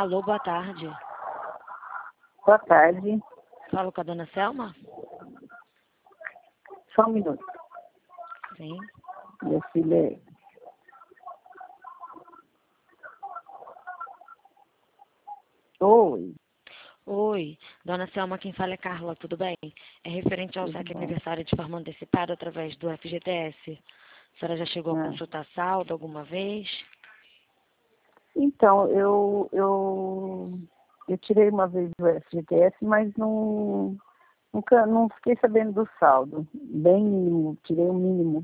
Alô, boa tarde. Boa tarde. Falo com a dona Selma? Só um minuto. Sim. Meu filho é... Oi. Oi, dona Selma, quem fala é Carla, tudo bem? É referente ao Tudo saque bom? aniversário de forma antecipada através do FGTS. A senhora já chegou a Ah. consultar saldo alguma vez? Então, eu tirei uma vez do FGTS, mas não fiquei sabendo do saldo. Bem mínimo, tirei o mínimo.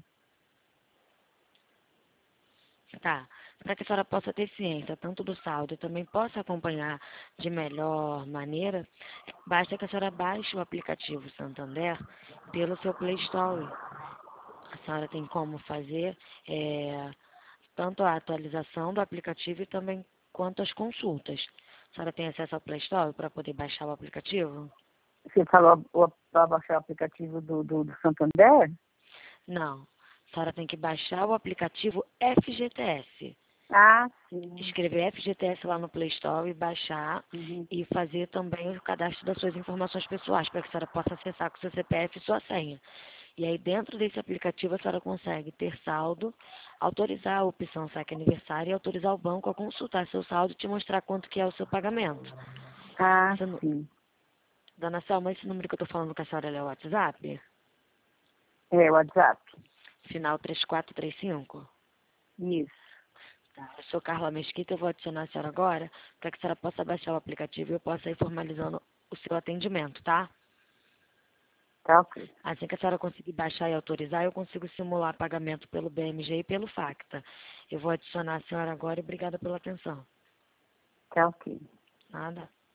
Tá. Para que a senhora possa ter ciência tanto do saldo e também possa acompanhar de melhor maneira, basta que a senhora baixe o aplicativo Santander pelo seu Play Store. A senhora tem como fazer tanto a atualização do aplicativo e também quanto as consultas. A senhora tem acesso ao Play Store para poder baixar o aplicativo? Você falou para baixar o aplicativo do Santander? Não. A senhora tem que baixar o aplicativo FGTS. Ah, sim. Escrever FGTS lá no Play Store e baixar Uhum. e fazer também o cadastro das suas informações pessoais para que a senhora possa acessar com seu CPF e sua senha. E aí dentro desse aplicativo a senhora consegue ter saldo, autorizar a opção saque aniversário e autorizar o banco a consultar seu saldo e te mostrar quanto que é o seu pagamento. Ah, Esse nu- sim. Dona Selma, esse número que eu estou falando com a senhora é o WhatsApp? É, o WhatsApp. Final 3435. Isso. Tá. Eu sou Carla Mesquita, eu vou adicionar a senhora agora para que a senhora possa baixar o aplicativo e eu possa ir formalizando o seu atendimento, tá? Tá ok. Assim que a senhora conseguir baixar e autorizar, eu consigo simular pagamento pelo BMG e pelo Facta. Eu vou adicionar a senhora agora e obrigada pela atenção. Tá ok. Nada.